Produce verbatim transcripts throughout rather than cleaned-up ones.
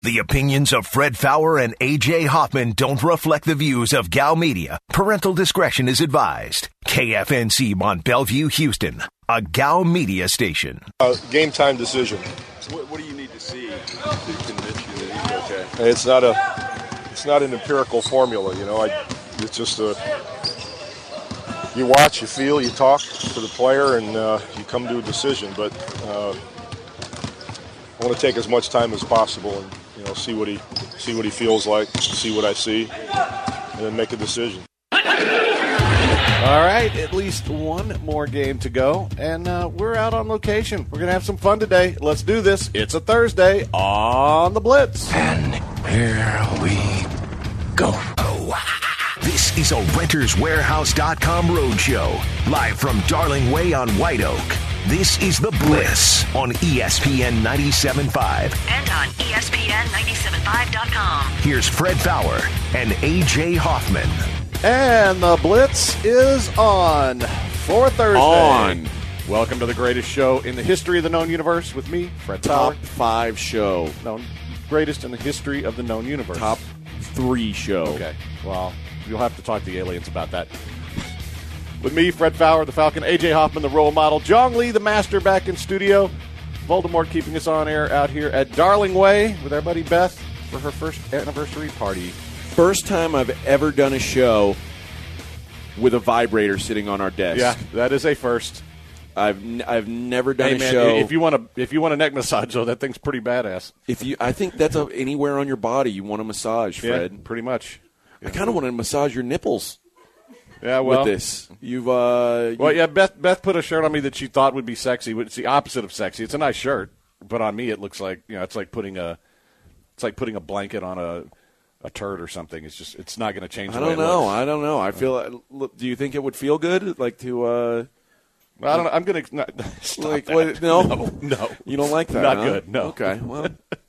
The opinions of Fred Fowler and A J Hoffman don't reflect the views of Gal Media. Parental discretion is advised. K F N C Mont Bellevue, Houston, a Gal Media station. Uh, game time decision. What, what do you need to see to convince you that he's okay? It's not a, it's not an empirical formula, you know. I, it's just a, you watch, you feel, you talk to the player, and uh, you come to a decision. But uh, I want to take as much time as possible and, you know, see what he see what he feels like, see what I see, and then make a decision. All right, at least one more game to go, and uh, we're out on location. We're going to have some fun today. Let's do this. It's a Thursday on the Blitz. And here we go. This is a Renters Warehouse dot com roadshow, live from Darling Way on White Oak. This is The Bliss on E S P N ninety-seven point five. And on E S P N ninety-seven point five dot com. Here's Fred Fowler and A J Hoffman. And The Blitz is on for Thursday. On. Welcome to the greatest show in the history of the known universe with me, Fred Top Fowler. five show. Known, greatest in the history of the known universe. Top three show. Okay, well, you'll have to talk to the aliens about that. With me, Fred Fowler, the Falcon, A J Hoffman, the role model, Jong Lee, the master, back in studio, Voldemort keeping us on air out here at Darling Way with our buddy Beth for her first anniversary party. First time I've ever done a show with a vibrator sitting on our desk. Yeah, that is a first. I've n- I've never done Hey, a man, show. if you want to if you want a neck massage, though, that thing's pretty badass. If you, I think that's a, anywhere on your body you want a massage, Fred. Yeah, pretty much. I kind of want to massage your nipples. Yeah, well, with this, you've uh, well, you, yeah. Beth Beth put a shirt on me that she thought would be sexy. It's the opposite of sexy. It's a nice shirt, but on me it looks like, you know, it's like putting a, it's like putting a blanket on a, a turd or something. It's just, it's not going to change. I the way don't it know. looks. I don't know. I feel. Look, do you think it would feel good, like to? Uh, I don't know. I'm going to stop like that. what, no, no, no, you don't like that. Not huh? good. No. Okay. Well.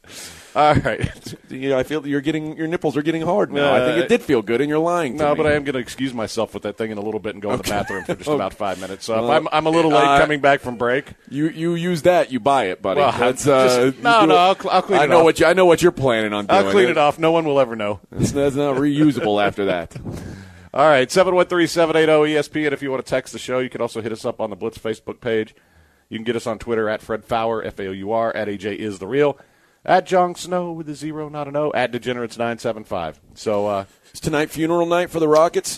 All right. You know, I feel you're getting your nipples are getting hard now. Uh, I think it did feel good, and you're lying. To No, me. but I am going to excuse myself with that thing in a little bit and go Okay. to the bathroom for just Okay. about five minutes. So Well, if I'm, I'm a little late uh, coming back from break. You you use that, you buy it, buddy. Well, That's, just- uh, no, you do no, it- I'll cl- I'll clean I it know off. what you, I know what you're planning on doing. I'll clean it off. No one will ever know. It's, that's not reusable after that. All right, seven one three, seven eight zero, E S P N. If you want to text the show, you can also hit us up on the Blitz Facebook page. You can get us on Twitter at Fred Fowler, F A O U R, at A J is the real, at Jong Snow with a zero, not an O, at Degenerates nine seven five. So uh, Is tonight funeral night for the Rockets?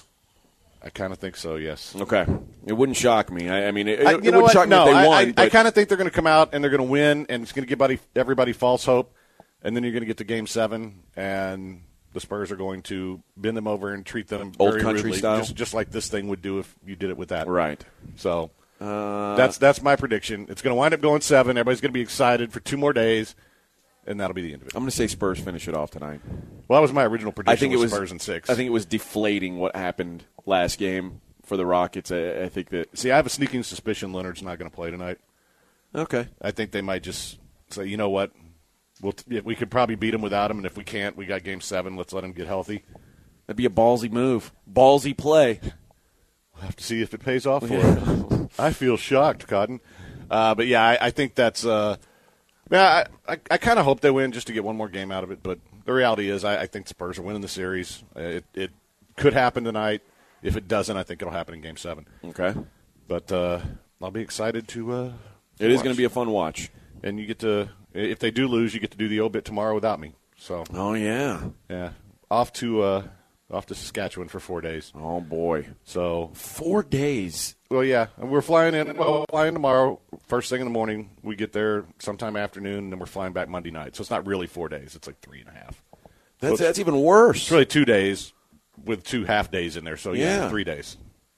I kind of think so, yes. Okay. It wouldn't shock me. I, I mean, it, I, it you wouldn't know what? shock No, me if they I, won. I, I but kind of think they're going to come out and they're going to win, and it's going to give everybody, everybody false hope, and then you're going to get to Game seven, and the Spurs are going to bend them over and treat them Old very country rudely, style? just, just like this thing would do if you did it with that. Right. So Uh, that's that's my prediction. It's going to wind up going seven. Everybody's going to be excited for two more days, and that'll be the end of it. I'm going to say Spurs finish it off tonight. Well, that was my original prediction. I think it was Spurs and six. I think it was deflating what happened last game for the Rockets. I, I think that. See, I have a sneaking suspicion Leonard's not going to play tonight. Okay. I think they might just say, you know what, we'll t- we could probably beat him without him, and if we can't, we got Game Seven. Let's let him get healthy. That'd be a ballsy move. Ballsy play. We'll have to see if it pays off for him. I feel shocked, Cotton. Uh, but yeah, I, I think that's. Uh, yeah, I, I, I kind of hope they win just to get one more game out of it. But the reality is, I, I think the Spurs are winning the series. Uh, It, it could happen tonight. If it doesn't, I think it'll happen in Game Seven. Okay. But uh, I'll be excited to. Uh, It is going to be a fun watch. And you get to, if they do lose, you get to do the obit tomorrow without me. So. Oh yeah. Yeah. Off to. Uh, Off to Saskatchewan for four days. Oh boy, so four days. Well, yeah, and we're flying in. Well, flying tomorrow, first thing in the morning. We get there sometime afternoon, and then we're flying back Monday night. So it's not really four days; it's like three and a half. That's so that's even worse. It's really two days with two half days in there. So yeah, Yeah. three days.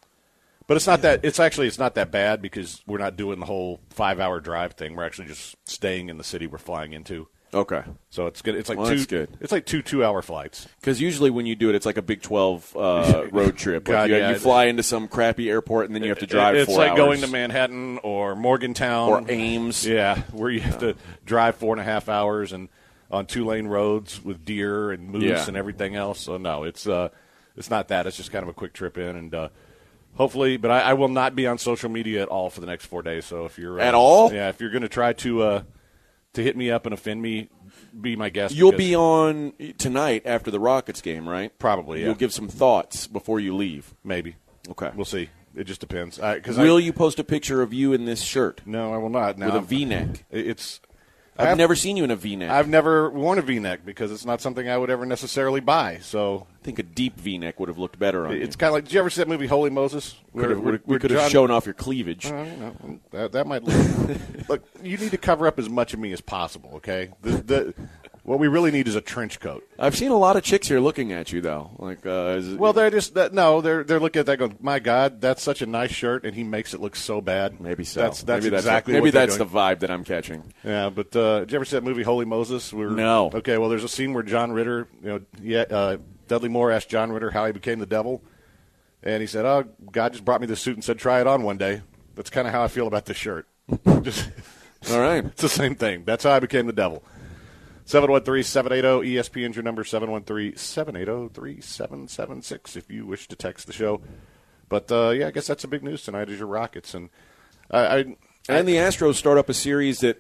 But it's not that. It's actually it's not that bad because we're not doing the whole five-hour drive thing. We're actually just staying in the city we're flying into. Okay. So it's good. It's like Well, two. that's good. It's like two two-hour flights. Because usually when you do it, it's like a Big twelve uh, road trip. Like God, you, yeah. you fly into some crappy airport and then you have to drive It's four like hours. going to Manhattan or Morgantown Or Ames. Yeah, where you have to drive four and a half hours and on two-lane roads with deer and moose Yeah. and everything else. So no, it's uh, it's not that. It's just kind of a quick trip in and. Uh, Hopefully, but I, I will not be on social media at all for the next four days. So if you're uh, At all? yeah, if you're going to try to uh, to hit me up and offend me, be my guest. You'll because- be on tonight after the Rockets game, right? Probably, yeah. You'll give some thoughts before you leave. Maybe. Okay. We'll see. It just depends. I, cause Will I, you post a picture of you in this shirt No, I will not. Now, with a V-neck? It's. I've I've never seen you in a V-neck. I've never worn a V-neck because it's not something I would ever necessarily buy. So I think a deep V-neck would have looked better on you. it's kind of like. Did you ever see that movie Holy Moses? Could have- Where- where- we where could have John- shown off your cleavage. I don't know. That, that might look. Look, you need to cover up as much of me as possible. Okay. The, the, what we really need is a trench coat. I've seen a lot of chicks here looking at you, though. Like, uh, is it, Well, they're just that, no. They're they're looking at that going, my God, that's such a nice shirt, and he makes it look so bad. maybe so. That's that's maybe exactly that's, maybe what they're that's doing. the vibe that I'm catching. Yeah, but uh, did you ever see that movie Holy Moses? Where, No. Okay, well, there's a scene where John Ritter, you know, yeah, uh, Dudley Moore asked John Ritter how he became the devil, and he said, "Oh, God just brought me this suit and said try it on one day." That's kind of how I feel about this shirt. Just, All right. it's the same thing. That's how I became the devil. seven one three, seven eight zero, E S P N's your number, seven one three, seven eight zero, three seven seven six if you wish to text the show. But, uh, yeah, I guess that's the big news tonight is your Rockets. And I, I And the Astros start up a series that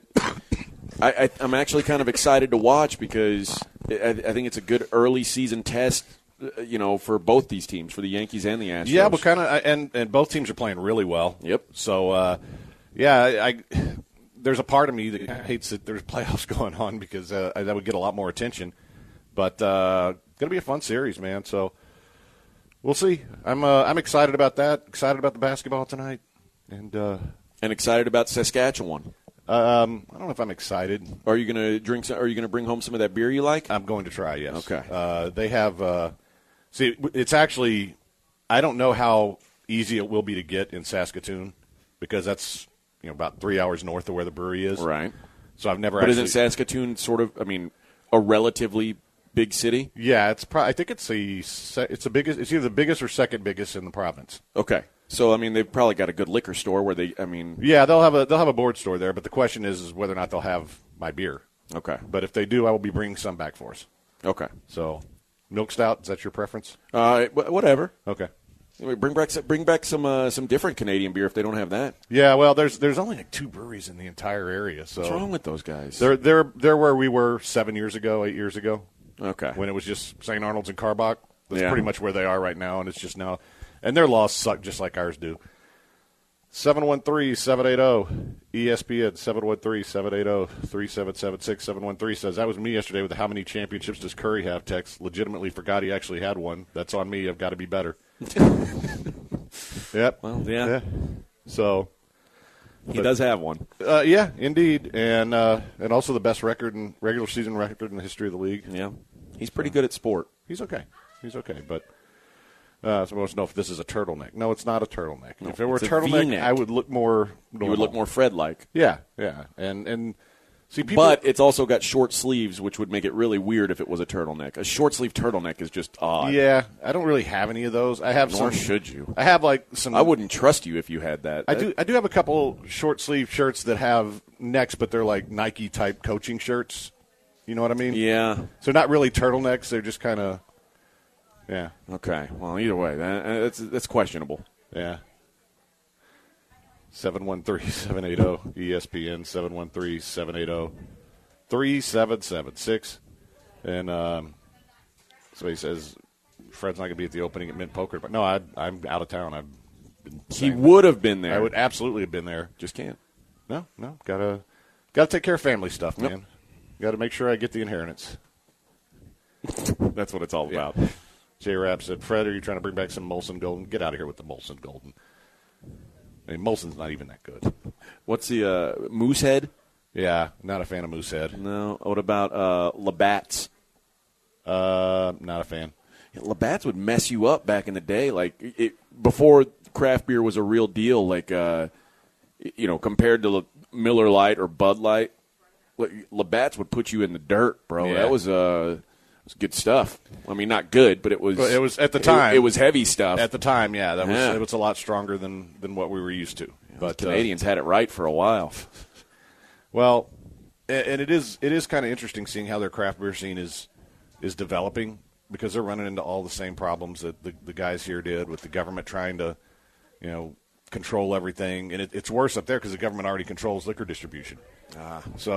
I, I, I'm actually kind of excited to watch because I, I think it's a good early season test, uh, you know, for both these teams, for the Yankees and the Astros. Yeah, but kind of, and and both teams are playing really well. Yep. So, uh, yeah, I, I there's a part of me that hates that there's playoffs going on because uh, that would get a lot more attention. But uh, going to be a fun series, man. So we'll see. I'm uh, I'm excited about that. Excited about the basketball tonight, and uh, and excited about Saskatchewan. um, I don't know if I'm excited. Are you going to drink? Some, are you going to bring home some of that beer you like? I'm going to try. Yes. Okay. Uh, they have. Uh, see, it's actually. I don't know how easy it will be to get in Saskatoon because that's you know about three hours north of where the brewery is. Right. So I've never. But actually, isn't Saskatoon sort of? I mean, a relatively big city? Yeah, it's. Pro- I think it's the. se- It's the biggest. It's either the biggest or second biggest in the province. Okay. So I mean, they've probably got a good liquor store where they. I mean. Yeah, they'll have a they'll have a board store there, but the question is, is whether or not they'll have my beer. Okay. But if they do, I will be bringing some back for us. Okay. So, milk stout is that your preference? Uh, wh- whatever. Okay. Anyway, bring back some, bring back some uh, some different Canadian beer if they don't have that. Yeah, well, there's there's only like two breweries in the entire area, so What's wrong with those guys? they're they're they're where we were seven years ago, eight years ago, okay. when it was just Saint Arnold's and Carbach. That's Yeah. pretty much where they are right now, and it's just now, and their laws suck just like ours do. seven one three, seven eight zero, E S P N, seven one three, seven eight zero, three seven seven six. seven one three says, that was me yesterday with the how many championships does Curry have text. Legitimately forgot he actually had one. That's on me. I've got to be better. Yep. Well, yeah. So, He does have one. uh, yeah, indeed. And uh, and also the best record in regular season record in the history of the league. Yeah. He's pretty good at sport. He's okay. He's okay. But uh, so I want to know if this is a turtleneck. No, it's not a turtleneck. if it were a it's a turtleneck, V-neck. I would look more normal. You would look more Fred-like. Yeah, yeah. And and see people. But it's also got short sleeves, which would make it really weird if it was a turtleneck. A short sleeve turtleneck is just odd. yeah, I don't really have any of those. I have Nor some. should you. I have like some. I wouldn't trust you if you had that. I do. I do have a couple short sleeve shirts that have necks, but they're like Nike type coaching shirts. You know what I mean? Yeah. So not really turtlenecks. They're just kind of. Yeah. Okay. Well, either way, that, that's that's questionable. Yeah. seven one three, seven eight zero, E S P N, seven one three, seven eight zero, three seven seven six. And um, so he says, Fred's not going to be at the opening at Mint Poker. But no, I, I'm out of town. I've been He saying would have been there. that. I would absolutely have been there. Just can't. No, no. Got to gotta take care of family stuff, Yep. man. Got to make sure I get the inheritance. That's what it's all Yeah. about. J-Rap said, Fred, are you trying to bring back some Molson Golden? Get out of here with the Molson Golden. I mean, Molson's not even that good. What's the uh, Moosehead? Yeah, not a fan of Moosehead. No. What about uh, Labatt's? Uh, not a fan. Yeah, Labatt's would mess you up back in the day, like it, before craft beer was a real deal. Like, uh, you know, compared to La- Miller Lite or Bud Light, La- Labatt's would put you in the dirt, bro. Yeah. That was uh, was good stuff. I mean, not good, but it was. Well, it was at the it- time. It, was heavy stuff. At the time, yeah, that was Yeah. it was a lot stronger than, than what we were used to. But uh, Canadians had it right for a while. well, a- and it is it is kind of interesting seeing how their craft beer scene is is developing because they're running into all the same problems that the, the guys here did with the government trying to, you know, control everything. And it, it's worse up there because the government already controls liquor distribution. Ah. So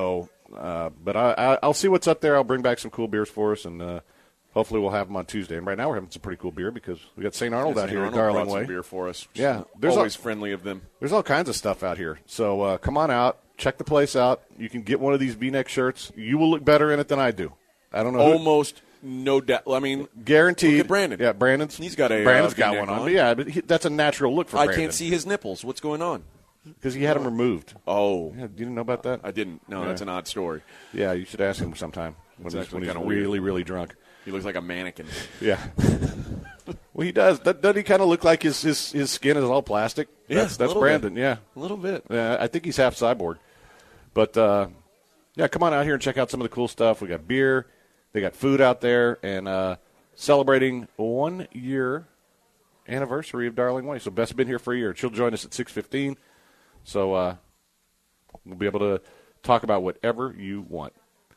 Uh, but I, I, I'll see what's up there. I'll bring back some cool beers for us, and uh, hopefully we'll have them on Tuesday. And right now we're having some pretty cool beer because we got Saint Arnold Yeah, out Saint here Arnold at Darling brought some Way. beer for us. Yeah, there's always all, friendly of them. There's all kinds of stuff out here. So uh, come on out, check the place out. You can get one of these V-neck shirts. You will look better in it than I do. I don't know. Almost no doubt. I mean, guaranteed. Look at Brandon. Yeah, Brandon's. He's got a Brandon's uh, got V-neck one on. on. But yeah, but he, that's a natural look for I Brandon. can't see his nipples. What's going on? Because he had them removed. Oh. Yeah, you didn't know about that? I didn't. No, Yeah. that's an odd story. Yeah, you should ask him sometime when It's he's, actually when he's kinda weird. really, really drunk. He looks like a mannequin. Yeah. Well, he does. Doesn't he kind of look like his, his, his skin is all plastic? Yeah, That's, a that's little Brandon, bit. yeah. A little bit. Yeah, I think he's half cyborg. But, uh, yeah, come on out here and check out some of the cool stuff. We got beer. They got food out there. And uh, celebrating one year anniversary of Darling Way. So Beth's been here for a year. She'll join us at six fifteen. So uh, we'll be able to talk about whatever you want.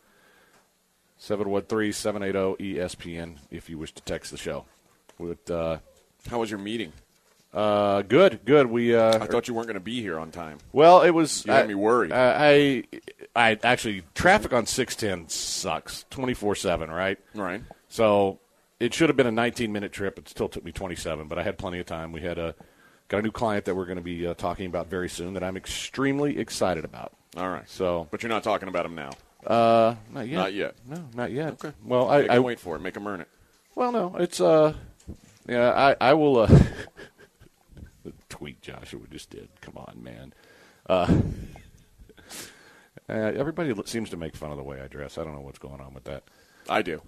seven one three, seven eight zero, E S P N if you wish to text the show. With, uh, How was your meeting? uh, good, good. We uh, I thought you weren't going to be here on time. well, it was. You had I, me worried. I, I, I actually traffic on six ten sucks twenty-four seven, right? Right. So it should have been a nineteen minute trip. It still took me twenty-seven, but I had plenty of time. We had a got a new client that we're going to be uh, talking about very soon that I'm extremely excited about. All right. So, But you're not talking about him now. uh, not yet. Not yet. No, not yet. Okay. Well, Make I, I him wait for it. Make him earn it. Well, no, it's uh, yeah, I, I will. Uh, the tweet Joshua just did. Come on, man. Uh, uh, everybody seems to make fun of the way I dress. I don't know what's going on with that. I do.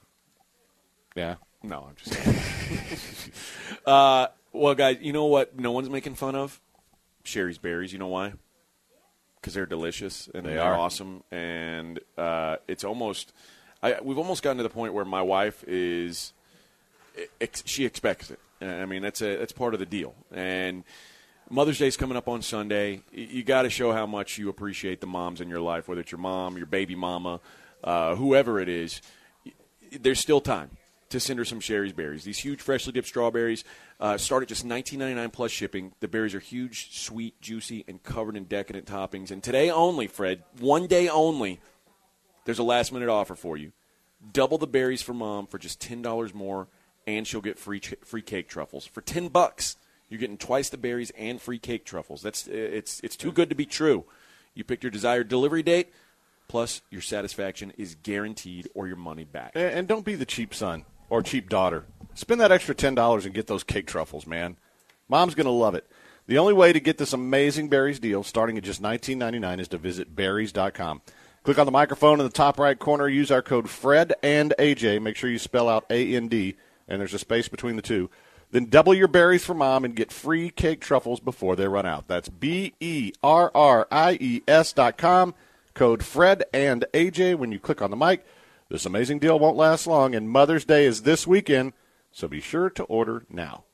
Yeah. No, I'm just saying. uh, well, guys, you know what no one's making fun of? Sherry's Berries. You know why? Because they're delicious and They they're are. awesome. And uh, it's almost I, – we've almost gotten to the point where my wife is ex- – she expects it. I mean, that's a that's part of the deal. And Mother's Day's coming up on Sunday. You got to show how much you appreciate the moms in your life, whether it's your mom, your baby mama, uh, whoever it is. There's still time to send her some Sherry's Berries. These huge freshly dipped strawberries uh, start at just nineteen ninety-nine plus shipping. The berries are huge, sweet, juicy, and covered in decadent toppings. And today only, Fred, one day only, there's a last-minute offer for you. Double the berries for Mom for just ten dollars more, and she'll get free ch- free cake truffles. For ten bucks, you're getting twice the berries and free cake truffles. That's it's it's too good to be true. You picked your desired delivery date, plus your satisfaction is guaranteed or your money back. And, and don't be the cheap son or cheap daughter. Spend that extra ten dollars and get those cake truffles, man. Mom's going to love it. The only way to get this amazing berries deal, starting at just nineteen ninety-nine, is to visit berries dot com. Click on the microphone in the top right corner. Use our code Fred and A J. Make sure you spell out A N D, and there's a space between the two. Then double your berries for Mom and get free cake truffles before they run out. That's B E R R I E S dot com. Code Fred and A J when you click on the mic. This amazing deal won't last long, and Mother's Day is this weekend, so be sure to order now.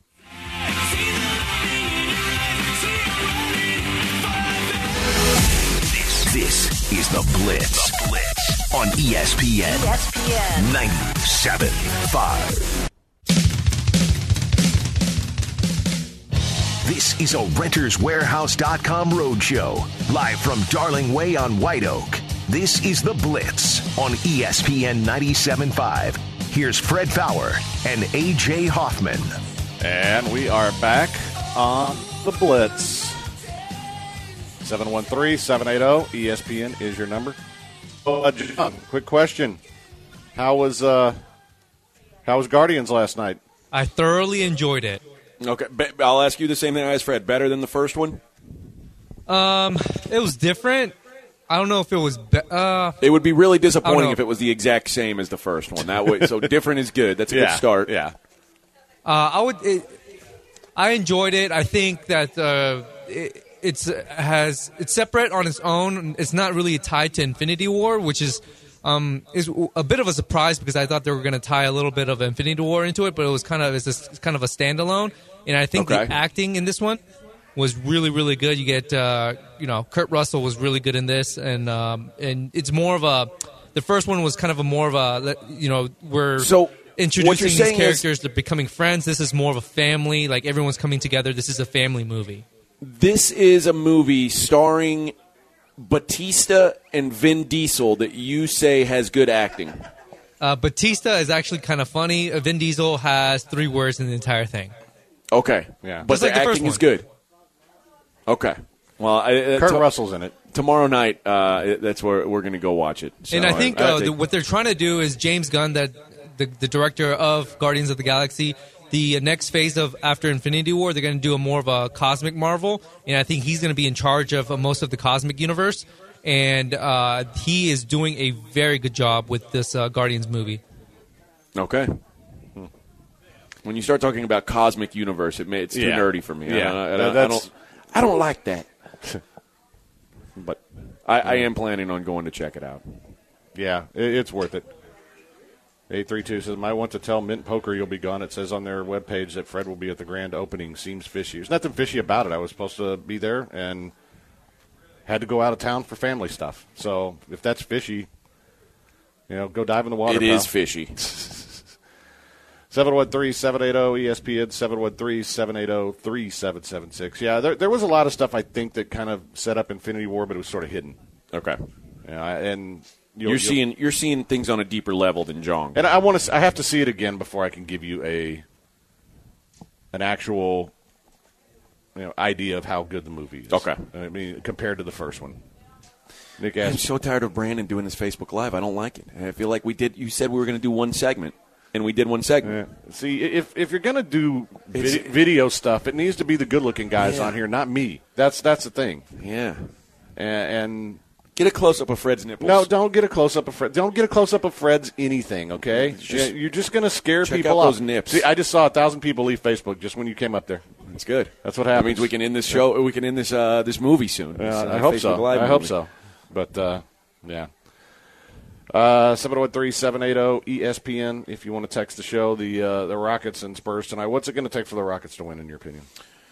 This, this is The Blitz. The Blitz on E S P N. E S P N. ninety-seven point five. This is a Renters Warehouse dot com roadshow, live from Darling Way on White Oak. This is The Blitz on E S P N ninety-seven point five. Here's Fred Fowler and A J Hoffman. And we are back on The Blitz. seven one three, seven eight zero, E S P N is your number. Uh, John, quick question. How was uh, how was Guardians last night? I thoroughly enjoyed it. Okay, be- I'll ask you the same thing I asked Fred. Better than the first one? Um, it was different. I don't know if it was. Be- uh, It would be really I disappointing don't know. if it was the exact same as the first one. That way, so different is good. That's a yeah, good start. Yeah. uh, I would. It, I enjoyed it. I think that uh, it, it's has it's separate on its own. It's not really tied to Infinity War, which is um, is a bit of a surprise because I thought they were going to tie a little bit of Infinity War into it, but it was kind of it's just kind of a standalone. And I think Okay. the acting in this one was really, really good. You get, uh, you know, Kurt Russell was really good in this, and um, and it's more of a. The first one was kind of a more of a, you know, we're So, what introducing you're these saying is- characters to becoming friends. This is more of a family, like everyone's coming together. This is a family movie. This is a movie starring Batista and Vin Diesel that you say has good acting? Uh, Batista is actually kind of funny. Uh, Vin Diesel has three words in the entire thing. Okay. Yeah. But Just the like the first acting is one. good. Okay. Well, I, uh, Kurt to- Russell's in it. tomorrow night, uh, that's where we're going to go watch it. So and I think, I, I uh, think the, what they're trying to do is James Gunn, that the, the director of Guardians of the Galaxy, the next phase of after Infinity War, they're going to do a more of a cosmic Marvel, and I think he's going to be in charge of uh, most of the cosmic universe. And uh, he is doing a very good job with this uh, Guardians movie. Okay. Hmm. When you start talking about cosmic universe, it may, it's too Yeah. nerdy for me. I Yeah. don't- I, That- don't, I, that's- don't, I don't like that. But I, I am planning on going to check it out. Yeah, it, it's worth it. eight three two says, might want to tell Mint Poker you'll be gone. It says on their webpage that Fred will be at the grand opening. Seems fishy. There's nothing fishy about it. I was supposed to be there and had to go out of town for family stuff. So if that's fishy, you know, go dive in the water. It is pal. fishy. seven one three, seven eight zero, E S P N, seven one three, seven eight zero, three seven seven six. Yeah, there, there was a lot of stuff, I think, that kind of set up Infinity War, but it was sort of hidden. Okay. Yeah, and you'll, You're you'll- seeing you're seeing things on a deeper level than Jong. And I want to. I have to see it again before I can give you a an actual, you know, idea of how good the movie is. Okay. I mean, compared to the first one. Nick I'm asked, so tired of Brandon doing this Facebook Live. I don't like it. I feel like we did. You said we were going to do one segment, and we did one segment. Yeah. See, if if you're gonna do It's- vid- video stuff, it needs to be the good-looking guys Yeah. on here, not me. That's that's the thing. Yeah. And, and Get a close up of Fred's nipples. no, don't get a close-up of Fred. Don't get a close-up of Fred's anything. Okay, Just- Yeah, you're just gonna scare check people out off. those nips. See, I just saw a thousand people leave Facebook just when you came up there. It's good. That's what That happens. means we can end this show. We can end this uh, this movie soon. This, Yeah, uh, I hope Facebook so. Live I hope movie. so. But uh, yeah. Uh, seven one three, seven eight zero, E S P N if you want to text the show. The uh, the Rockets and Spurs tonight. What's it going to take for the Rockets to win, in your opinion?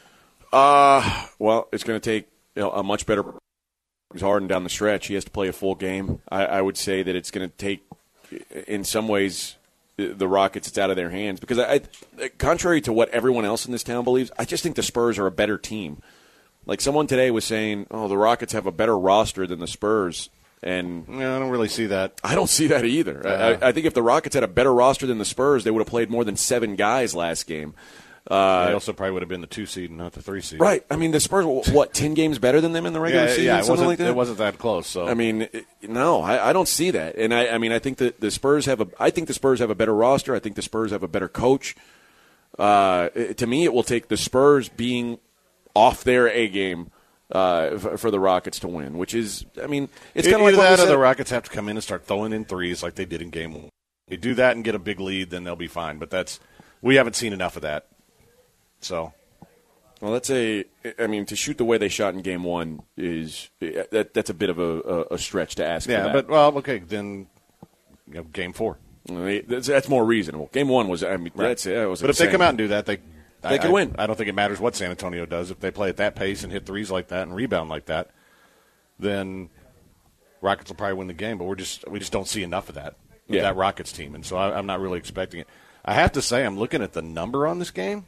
Uh, well, it's going to take you know, a much better. He's Harden down the stretch. He has to play a full game. I, I would say that it's going to take, in some ways, the, the Rockets. It's out of their hands because I, I, contrary to what everyone else in this town believes, I just think the Spurs are a better team. Like someone today was saying, "Oh, the Rockets have a better roster than the Spurs," and Yeah, I don't really see that. I don't see that either. Uh, I, I think if the Rockets had a better roster than the Spurs, they would have played more than seven guys last game. they also probably would have been the two seed and not the three seed. Right. I mean, the Spurs were, what, ten games better than them in the regular Yeah, season? yeah. It something wasn't. like that? It wasn't that close. So I mean, it- no, I, I don't see that. And I, I mean, I think that the Spurs have a. I think the Spurs have a better roster. I think the Spurs have a better coach. Uh, it- to me, it will take the Spurs being off their A game uh, f- for the Rockets to win. Which is, I mean, it's kind of like either what we that or said- the Rockets have to come in and start throwing in threes like they did in game one. They do that and get a big lead, then they'll be fine. But that's we haven't seen enough of that. So. Well, that's a. I mean, to shoot the way they shot in game one is that that's a bit of a, a, a stretch to ask. Yeah, for that. but well, okay, then you know, game four. I mean, that's, that's more reasonable. Game one was. I mean, that's it. That was But if they insane. come out and do that, they They I, can I- win. I don't think it matters what San Antonio does. If they play at that pace and hit threes like that and rebound like that, then Rockets will probably win the game. But we're just we just don't see enough of that with Yeah. that Rockets team, and so I, I'm not really expecting it. I have to say, I'm looking at the number on this game.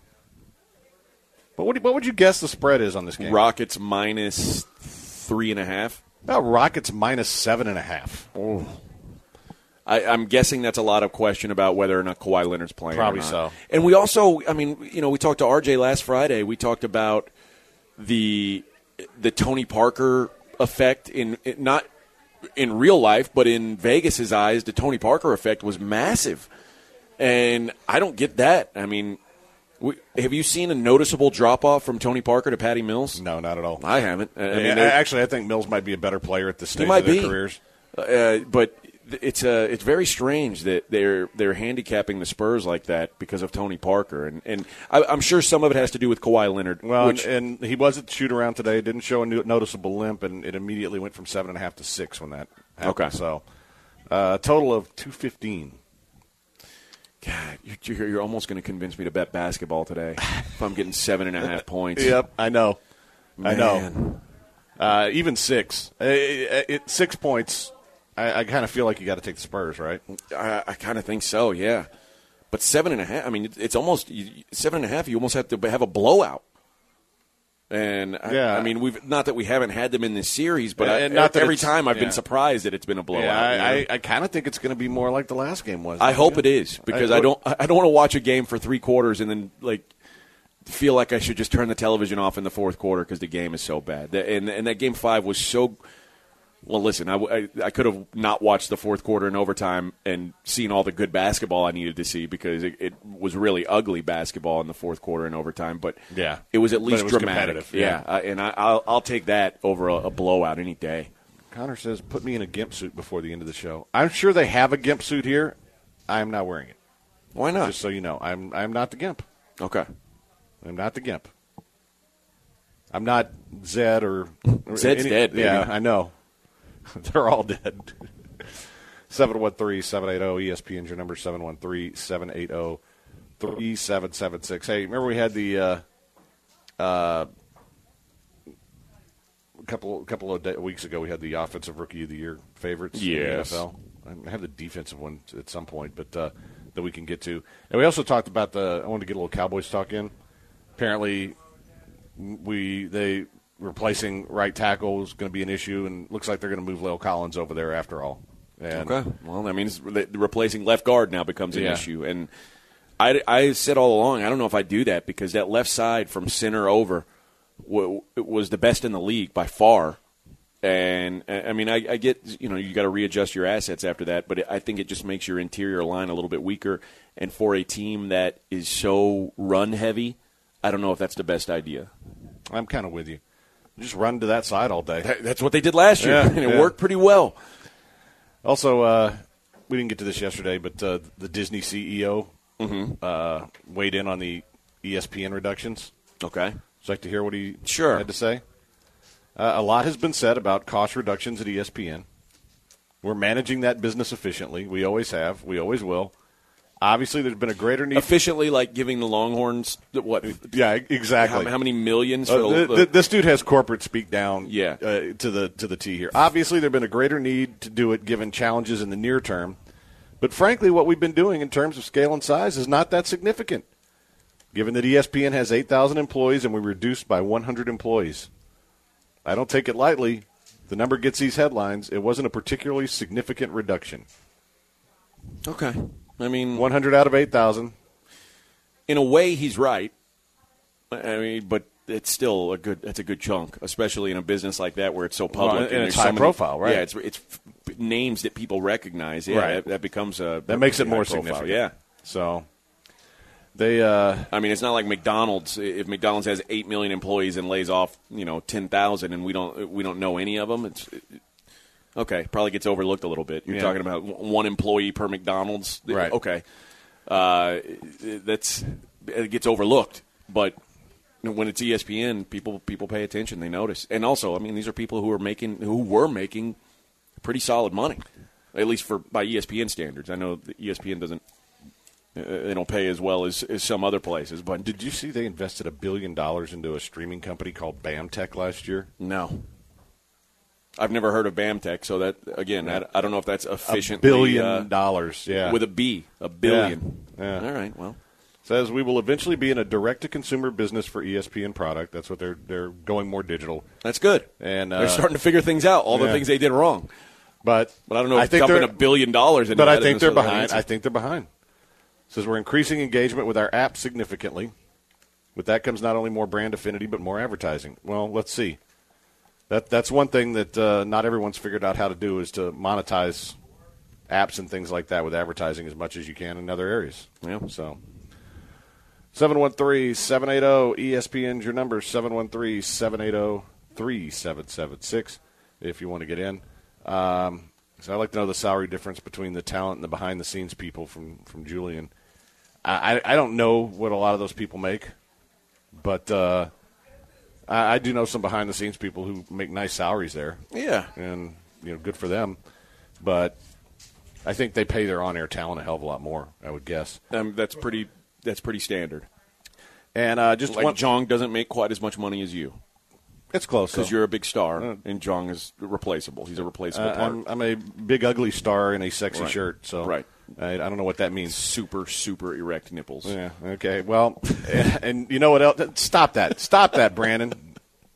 But what, do- what would you guess the spread is on this game? Rockets minus three and a half. About Rockets minus seven and a half. Oh. I, I'm guessing that's a lot of question about whether or not Kawhi Leonard's playing. or Probably not. so. And we also, I mean, you know, we talked to R J last Friday. We talked about the the Tony Parker effect in not in real life, but in Vegas's eyes, the Tony Parker effect was massive. And I don't get that. I mean, we, have you seen a noticeable drop off from Tony Parker to Patty Mills? No, not at all. I haven't. I, I mean, Yeah, they- actually, I think Mills might be a better player at this He stage might of their be. careers. Uh, but it's uh, it's very strange that they're they're handicapping the Spurs like that because of Tony Parker, and and I, I'm sure some of it has to do with Kawhi Leonard. Well, which, and, and he was at the shoot around today. Didn't show a no- noticeable limp, and it immediately went from seven and a half to six when that happened. Okay. So, uh, a total of two fifteen. God, you're, you're almost going to convince me to bet basketball today if I'm getting seven and a half points. Yep, I know. I know. Man. Uh, even six, uh, it, it, six points. I, I kind of feel like you got to take the Spurs, right? I, I kind of think so, yeah. But seven and a half. I mean, it's, it's almost you, seven and a half. You almost have to have a blowout. And Yeah. I, I mean, we've not that we haven't had them in this series, but I, And not that every it's- time I've yeah. been surprised that it's been a blowout. Yeah, you know? I, I, I kind of think it's going to be more like the last game was. I hope it is because I, I- don't. I don't want to watch a game for three quarters and then like feel like I should just turn the television off in the fourth quarter because the game is so bad. The- And and that game five was so. Well, listen, I, I, I could have not watched the fourth quarter and overtime and seen all the good basketball I needed to see because it, it was really ugly basketball in the fourth quarter and overtime. But Yeah. it was at But least it was dramatic. competitive, Yeah, yeah. I, and I, I'll, I'll take that over a, a blowout any day. Connor says, put me in a gimp suit before the end of the show. I'm sure they have a gimp suit here. I'm not wearing it. Why not? Just so you know, I'm I'm not the gimp. Okay. I'm not the gimp. I'm not Zed or, or Zed's dead, baby. Yeah, I know. They're all dead. seven one three, seven eight zero, E S P N's your number, seven one three, seven eight zero, three seven seven six. Hey, remember we had the uh, uh, a couple, couple of day, weeks ago, we had the Offensive Rookie of the Year favorites in the N Yes. F L. I have the defensive one at some point, but uh, that we can get to. And we also talked about the – I wanted to get a little Cowboys talk in. Apparently, we they replacing right tackle is going to be an issue, and looks like they're going to move La'el Collins over there after all. And Okay. Well, that means re- replacing left guard now becomes an Yeah. issue. And I, I said all along, I don't know if I do that because that left side from center over w- was the best in the league by far. And, I mean, I, I get, you know, you got to readjust your assets after that, but I think it just makes your interior line a little bit weaker. And for a team that is so run heavy, I don't know if that's the best idea. I'm kind of with you. Just run to that side all day. That- That's what they did last year, Yeah, and it yeah. worked pretty well. Also, uh, we didn't get to this yesterday, but uh, the Disney C E O Mm-hmm. uh, weighed in on the E S P N reductions. Okay. Would you like to hear what he Sure. had to say? Uh, a lot has been said about cost reductions at E S P N. We're managing that business efficiently. We always have. We always will. Obviously, there's been a greater need. Efficiently, like giving the Longhorns, what? Yeah, exactly. How, how many millions? Uh, For the, th- the- th- this dude has corporate speak down Yeah. uh, to the to the T here. Obviously, there's been a greater need to do it given challenges in the near term. But frankly, what we've been doing in terms of scale and size is not that significant. Given that E S P N has eight thousand employees and we reduced by one hundred employees. I don't take it lightly. The number gets these headlines. It wasn't a particularly significant reduction. okay. I mean, one hundred out of eight thousand. in a way, he's right. I mean, but it's still a good. That's a good chunk, especially in a business like that where it's so public Well, and there's it's so high many- profile, right? Yeah, it's it's f- names that people recognize. Yeah, Right. that, that becomes a That makes it high more profile, significant. Yeah. So they uh, I mean, it's not like McDonald's. If McDonald's has eight million employees and lays off, you know, ten thousand, and we don't we don't know any of them, it's it, okay. Probably gets overlooked a little bit. You're Yeah. talking about w- one employee per McDonald's, Right. Okay, uh, that's it gets overlooked. But when it's E S P N, people people pay attention. They notice, and also, I mean, these are people who are making who were making pretty solid money, at least for by E S P N standards. I know that E S P N doesn't. Uh, they don't pay as well as, as some other places, but did you see they invested a billion dollars into a streaming company called BAMTech last year? no. I've never heard of BAMTech, so that again, I, I don't know if that's efficient. A billion dollars, yeah. with a B, a billion. Yeah, yeah. All right, well, Says we will eventually be in a direct-to-consumer business for E S P N product. That's what they're they're going more digital. that's good. And uh, They're starting to figure things out. All the yeah. things they did wrong, But but I don't know. If I think dumping they're a billion dollars, into but I that think isn't they're necessarily the behind. answer. I think they're behind. Says we're increasing engagement with our app significantly. With that comes not only more brand affinity but more advertising. Well, let's see. That that's one thing that uh, not everyone's figured out how to do is to monetize apps and things like that with advertising as much as you can in other areas. Yeah. So seven one three, seven eight zero E S P N's your number, seven one three, seven eight zero, three seven seven six if you want to get in. Um, so I'd like to know the salary difference between the talent and the behind-the-scenes people from, from Julian. I, I I don't know what a lot of those people make, but uh, I, I do know some behind-the-scenes people who make nice salaries there. Yeah. And, you know, good for them. But I think they pay their on-air talent a hell of a lot more, I would guess. Um, that's pretty. That's pretty standard. And uh, just Like one, Jong doesn't make quite as much money as you it's close. because though. you're a big star, Uh, and Jong is replaceable. He's a replaceable Uh, part. I'm, I'm a big ugly star in a sexy Right. shirt, so Right. I, I don't know what that means. super, super erect nipples. Yeah. Okay. Well, and you know what else? Stop that. Stop that, Brandon.